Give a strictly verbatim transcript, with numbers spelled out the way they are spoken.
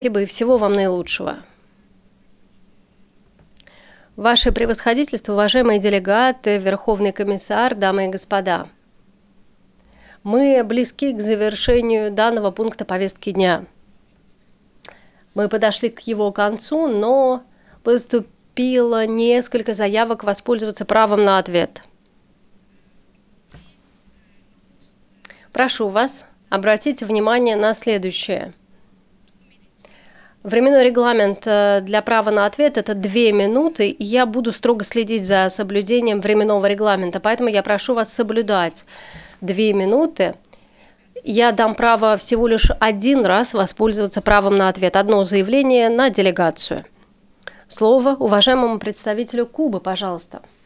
Спасибо и всего вам наилучшего. Ваше превосходительство, уважаемые делегаты, Верховный комиссар, дамы и господа. Мы близки к завершению данного пункта повестки дня. Мы подошли к его концу, но поступило несколько заявок воспользоваться правом на ответ. Прошу вас обратить внимание на следующее. Временной регламент для права на ответ – это две минуты, и я буду строго следить за соблюдением временного регламента, поэтому я прошу вас соблюдать две минуты. Я дам право всего лишь один раз воспользоваться правом на ответ, одно заявление на делегацию. Слово уважаемому представителю Кубы, пожалуйста.